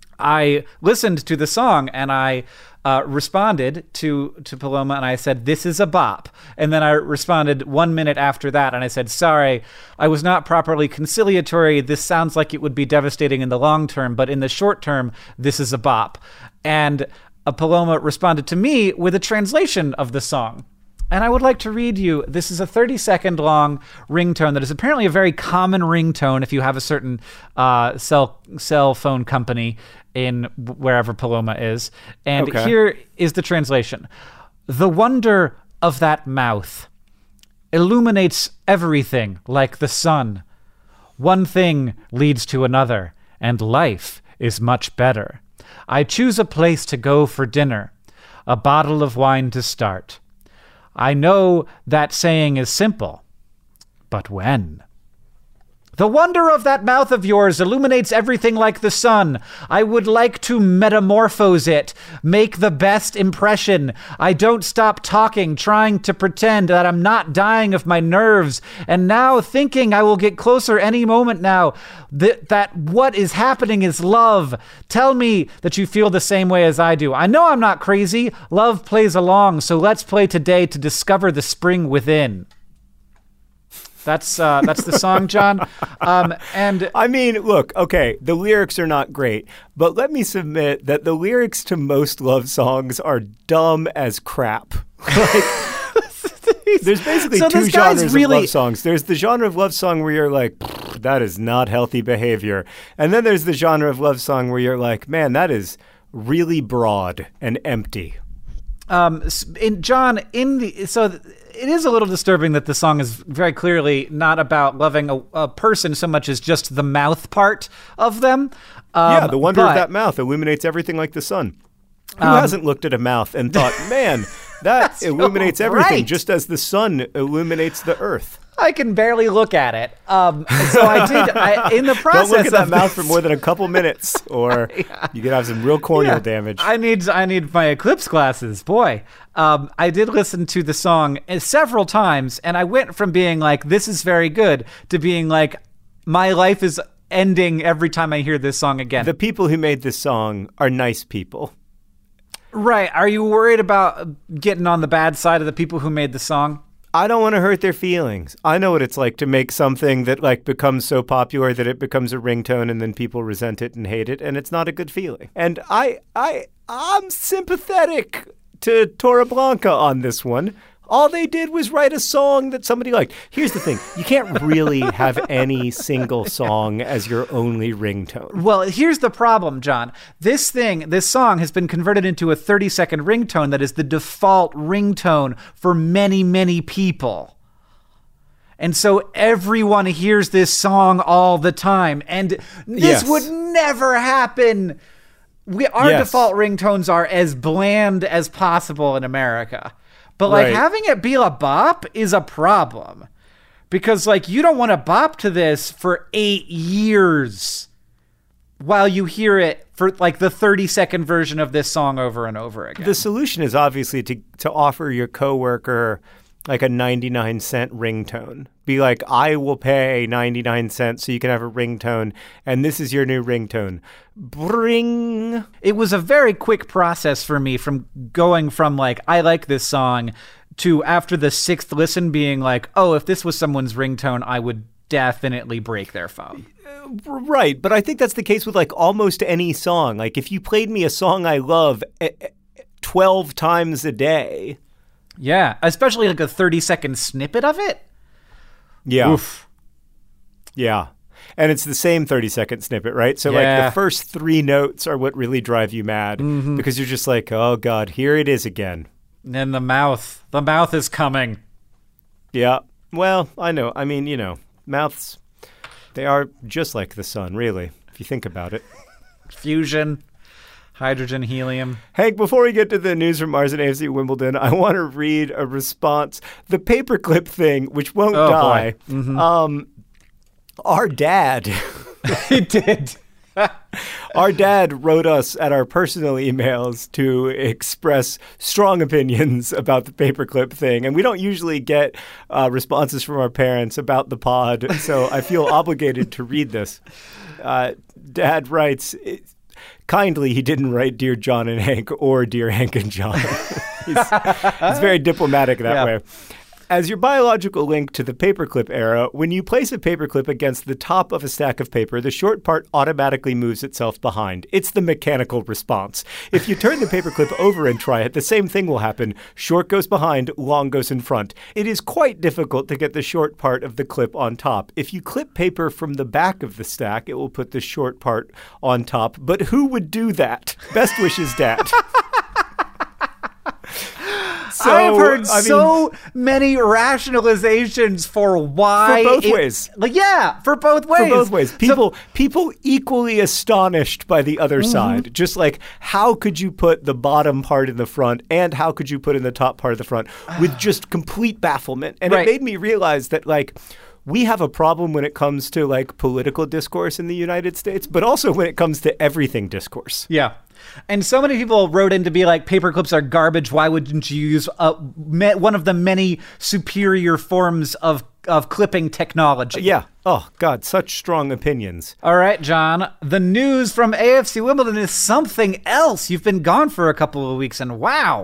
I listened to the song and I uh, responded to, to Paloma and I said, this is a bop. And then I responded one minute after that and I said, sorry, I was not properly conciliatory. This sounds like it would be devastating in the long term, but in the short term, this is a bop. And uh, Paloma responded to me with a translation of the song. And I would like to read you, this is a thirty second long ringtone that is apparently a very common ringtone if you have a certain uh, cell cell phone company in wherever Paloma is. And okay. Here is the translation. The wonder of that mouth illuminates everything like the sun. One thing leads to another, and life is much better. I choose a place to go for dinner, a bottle of wine to start. I know that saying is simple, but when? The wonder of that mouth of yours illuminates everything like the sun. I would like to metamorphose it, make the best impression. I don't stop talking, trying to pretend that I'm not dying of my nerves, and now thinking I will get closer any moment now. That, that what is happening is love. Tell me that you feel the same way as I do. I know I'm not crazy. Love plays along, so let's play today to discover the spring within. That's uh, that's the song, John. Um, and I mean, look, okay, the lyrics are not great, but let me submit that the lyrics to most love songs are dumb as crap. Like, there's basically so two this guy's genres really... of love songs. There's the genre of love song where you're like, that is not healthy behavior. And then there's the genre of love song where you're like, man, that is really broad and empty. Um, in John, in the so it is a little disturbing that the song is very clearly not about loving a, a person so much as just the mouth part of them. Um, yeah, the wonder but, of that mouth illuminates everything like the sun. Who um, hasn't looked at a mouth and thought, man, that illuminates so everything, right. just as the sun illuminates the earth? I can barely look at it. Um, so I did, I, in the process Don't look at that of mouth this, for more than a couple minutes, or yeah. you could have some real corneal yeah, damage. I need I need my eclipse glasses. Boy, um, I did listen to the song several times, and I went from being like, this is very good, to being like, my life is ending every time I hear this song again. The people who made this song are nice people. Right. Are you worried about getting on the bad side of the people who made the song? I don't want to hurt their feelings. I know what it's like to make something that like becomes so popular that it becomes a ringtone and then people resent it and hate it, and it's not a good feeling. And I I I'm sympathetic to Tora Blanca on this one. All they did was write a song that somebody liked. Here's the thing. You can't really have any single song as your only ringtone. Well, here's the problem, John. This thing, this song has been converted into a thirty second ringtone that is the default ringtone for many, many people. And so everyone hears this song all the time. And this Yes. would never happen. We, our Yes. default ringtones are as bland as possible in America. But like Right. having it be a bop is a problem. Because like you don't want to bop to this for eight years while you hear it for like the thirty second version of this song over and over again. The solution is obviously to to offer your coworker like a ninety-nine cent ringtone. Be like, I will pay ninety-nine cents so you can have a ringtone, and this is your new ringtone. Bring. It was a very quick process for me from going from like, I like this song to after the sixth listen being like, oh, if this was someone's ringtone, I would definitely break their phone. Right, but I think that's the case with like almost any song. Like if you played me a song I love twelve times a day. Yeah, especially like a thirty second snippet of it. Yeah. Oof. Yeah. And it's the same thirty second snippet, right? So Yeah. like the first three notes are what really drive you mad Mm-hmm. because you're just like, oh God, here it is again. And then the mouth. The mouth is coming. Yeah. Well, I know. I mean, you know, mouths, they are just like the sun, really, if you think about it. Fusion. Hydrogen, helium. Hank, before we get to the news from Mars and A F C Wimbledon, I want to read a response. The paperclip thing, which won't Oh, die. boy. Mm-hmm. Um, our dad, It did. our dad wrote us at our personal emails to express strong opinions about the paperclip thing. And we don't usually get uh, responses from our parents about the pod, so I feel obligated to read this. Uh, Dad writes... Kindly, he didn't write Dear John and Hank or Dear Hank and John. he's, he's very diplomatic that Yeah. way. As your biological link to the paperclip era, when you place a paperclip against the top of a stack of paper, the short part automatically moves itself behind. It's the mechanical response. If you turn the paperclip over and try it, the same thing will happen. Short goes behind, long goes in front. It is quite difficult to get the short part of the clip on top. If you clip paper from the back of the stack, it will put the short part on top. But who would do that? Best wishes, Dad. So, I've heard I mean, so many rationalizations for why. For both it- ways. Like, yeah, for both ways. For both ways. So- People people equally astonished by the other Mm-hmm. side. Just like, how could you put the bottom part in the front and how could you put in the top part of the front with just complete bafflement? And Right. it made me realize that, like, we have a problem when it comes to, like, political discourse in the United States, but also when it comes to everything discourse. Yeah. And so many people wrote in to be like, paperclips are garbage. Why wouldn't you use uh, me- one of the many superior forms of, of clipping technology? Yeah. Oh, God, such strong opinions. All right, John. The news from A F C Wimbledon is something else. You've been gone for a couple of weeks, and wow.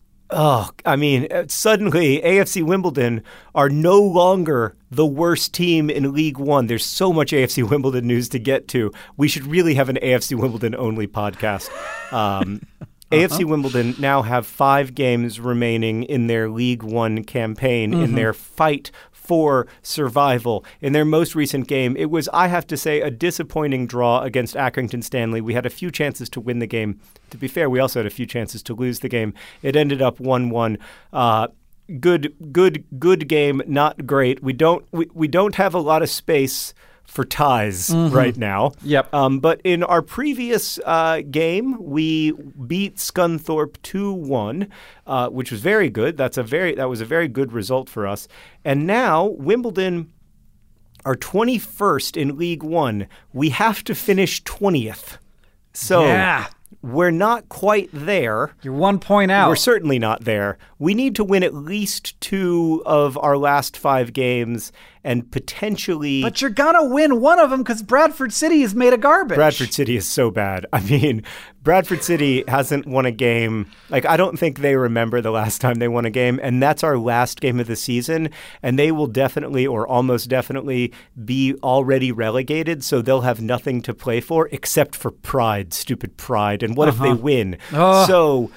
Oh, I mean, uh, suddenly A F C Wimbledon are no longer the worst team in League One. There's so much A F C Wimbledon news to get to. We should really have an A F C Wimbledon only podcast. Um, uh-huh. A F C Wimbledon now have five games remaining in their League One campaign mm-hmm. in their fight for survival. In their most recent game, it was, I have to say, a disappointing draw against Accrington Stanley. We had a few chances to win the game. To be fair, we also had a few chances to lose the game. It ended up one one. Uh, good, good, good game. Not great. We don't, we, we don't have a lot of space for ties mm-hmm. right now. Yep. Um, but in our previous uh, game, we beat Scunthorpe two one, uh, which was very good. That's a very that was a very good result for us. And now Wimbledon are twenty-first in League One. We have to finish twentieth. So yeah. we're not quite there. You're one point out. We're certainly not there. We need to win at least two of our last five games and potentially... But you're going to win one of them because Bradford City is made of garbage. Bradford City is so bad. I mean, Bradford City hasn't won a game. Like, I don't think they remember the last time they won a game, and that's our last game of the season, and they will definitely or almost definitely be already relegated, so they'll have nothing to play for except for pride, stupid pride. And what uh-huh. if they win? Oh. So...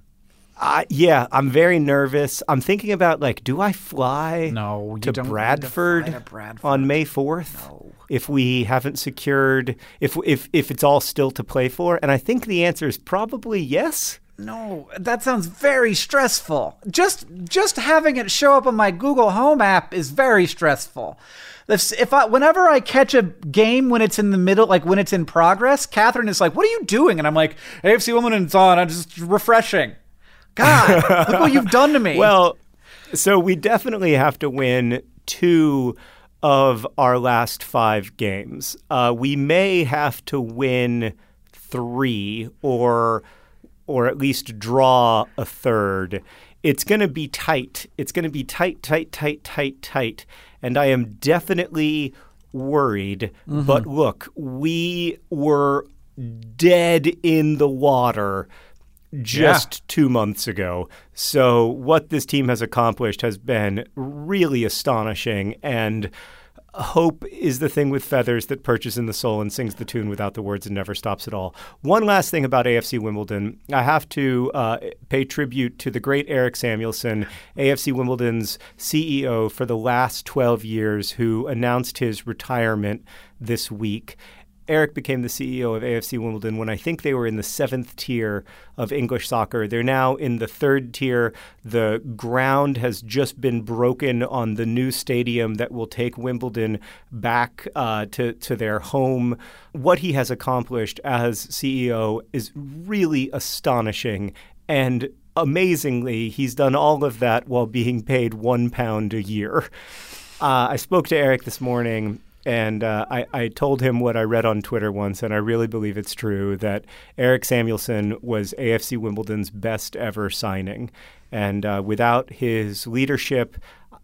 Uh, yeah, I'm very nervous. I'm thinking about, like, do I fly no, you to, don't Bradford need to fly to Bradford on May fourth no. if we haven't secured, if, if, if it's all still to play for? And I think the answer is probably yes. No, that sounds very stressful. Just just having it show up on my Google Home app is very stressful. If, if I, whenever I catch a game when it's in the middle, like when it's in progress, Catherine is like, "What are you doing?" And I'm like, "A F C Wimbledon's on. I'm just refreshing." God, look what you've done to me. Well, so we definitely have to win two of our last five games. Uh, we may have to win three or or at least draw a third. It's going to be tight. It's going to be tight, tight, tight, tight, tight. And I am definitely worried. Mm-hmm. But look, we were dead in the water just yeah. two months ago. So what this team has accomplished has been really astonishing. And hope is the thing with feathers that perches in the soul and sings the tune without the words and never stops at all. One last thing about A F C Wimbledon. I have to uh, pay tribute to the great Eric Samuelson, A F C Wimbledon's C E O for the last twelve years, who announced his retirement this week. Eric became the C E O of A F C Wimbledon when I think they were in the seventh tier of English soccer. They're now in the third tier. The ground has just been broken on the new stadium that will take Wimbledon back uh, to, to their home. What he has accomplished as C E O is really astonishing. And amazingly, he's done all of that while being paid one pound a year. Uh, I spoke to Eric this morning. And uh, I, I told him what I read on Twitter once, and I really believe it's true, that Eric Samuelson was A F C Wimbledon's best ever signing. And uh, without his leadership,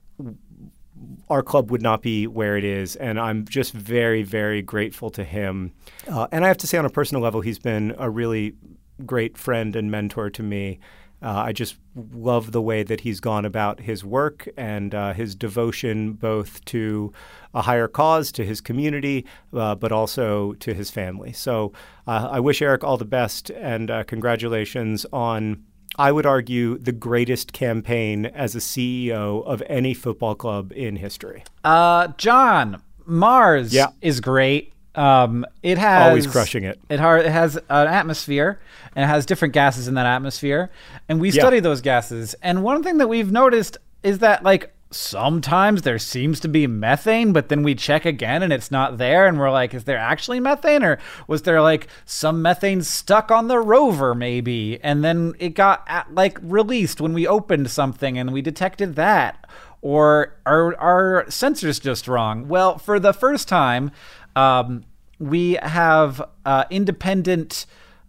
our club would not be where it is. And I'm just very, very grateful to him. Uh, and I have to say, on a personal level, he's been a really great friend and mentor to me. Uh, I just love the way that he's gone about his work and uh, his devotion both to a higher cause, to his community, uh, but also to his family. So uh, I wish Eric all the best and uh, congratulations on, I would argue, the greatest campaign as a C E O of any football club in history. Uh, John, Mars yeah. is great. Um, it has always crushing it. It, har- it has an atmosphere, and it has different gases in that atmosphere, and we study yeah. those gases. And one thing that we've noticed is that, like, sometimes there seems to be methane, but then we check again and it's not there, and we're like, is there actually methane, or was there like some methane stuck on the rover maybe, and then it got at, like released when we opened something and we detected that, or are our sensors just wrong? Well, for the first time, Um, we have uh, independent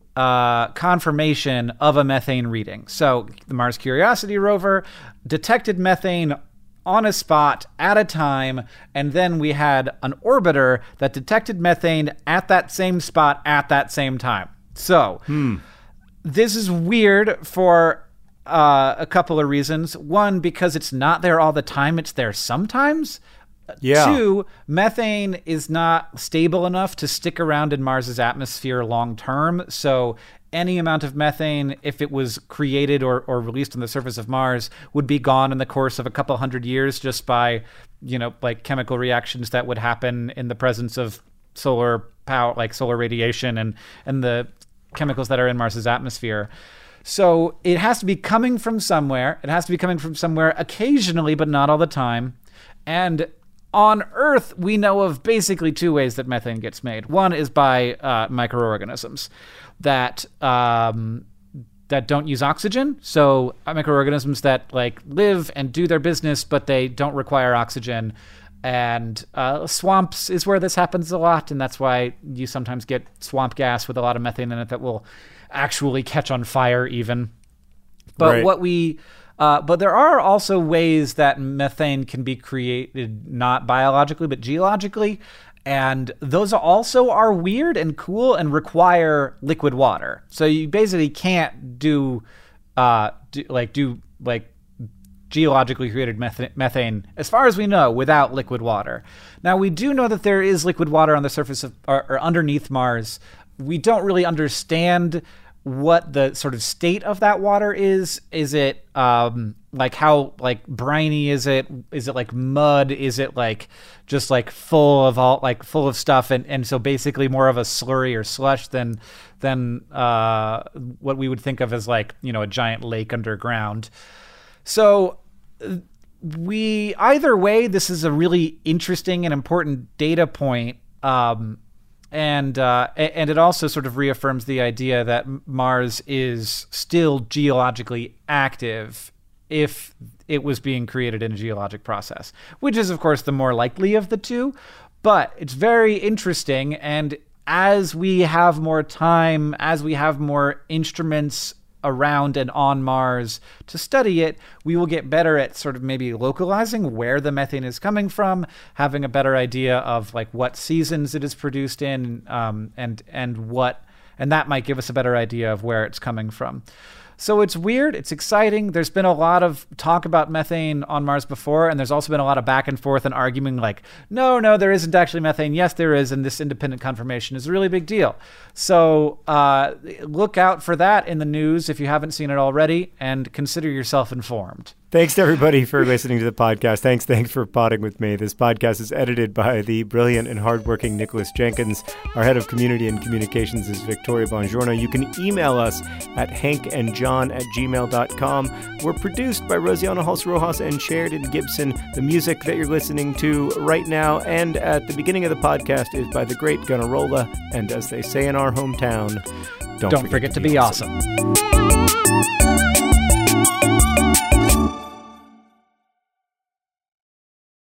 uh, confirmation of a methane reading. So the Mars Curiosity rover detected methane on a spot at a time, and then we had an orbiter that detected methane at that same spot at that same time. So hmm. this is weird for uh, a couple of reasons. One, because it's not there all the time, it's there sometimes. Yeah. Two, methane is not stable enough to stick around in Mars's atmosphere long term. So any amount of methane, if it was created or, or released on the surface of Mars, would be gone in the course of a couple hundred years just by, you know, like chemical reactions that would happen in the presence of solar power, like solar radiation and, and the chemicals that are in Mars's atmosphere. So it has to be coming from somewhere. It has to be coming from somewhere occasionally, but not all the time. And on Earth, we know of basically two ways that methane gets made. One is by uh, microorganisms that um, that don't use oxygen. So uh, microorganisms that like live and do their business, but they don't require oxygen. And uh, swamps is where this happens a lot, and that's why you sometimes get swamp gas with a lot of methane in it that will actually catch on fire even. But right. what we... Uh, but there are also ways that methane can be created, not biologically, but geologically. And those also are weird and cool and require liquid water. So you basically can't do, uh, do like, do like geologically created methane, methane, as far as we know, without liquid water. Now, we do know that there is liquid water on the surface of, or, or underneath Mars. We don't really understand what the sort of state of that water is. Is it um, like how like briny is it? Is it like mud? Is it like just like full of all like full of stuff? And, and so basically more of a slurry or slush than than uh, what we would think of as like, you know, a giant lake underground. So we either way, this is a really interesting and important data point. Um, And uh, and it also sort of reaffirms the idea that Mars is still geologically active if it was being created in a geologic process, which is, of course, the more likely of the two. But it's very interesting. And as we have more time, as we have more instruments around and on Mars to study it, we will get better at sort of maybe localizing where the methane is coming from, having a better idea of like what seasons it is produced in, um, and and what, and that might give us a better idea of where it's coming from. So it's weird. It's exciting. There's been a lot of talk about methane on Mars before, and there's also been a lot of back and forth and arguing like, no, no, there isn't actually methane. Yes, there is, and this independent confirmation is a really big deal. So uh, look out for that in the news if you haven't seen it already, and consider yourself informed. Thanks to everybody for listening to the podcast. Thanks, thanks for potting with me. This podcast is edited by the brilliant and hardworking Nicholas Jenkins. Our head of community and communications is Victoria Bongiorno. You can email us at hankandjohn at gmail dot com. We're produced by Rosiana Halse-Rojas and Sheridan Gibson. The music that you're listening to right now and at the beginning of the podcast is by the great Gunnarolla. And as they say in our hometown, don't, don't forget, forget to be, be awesome. awesome.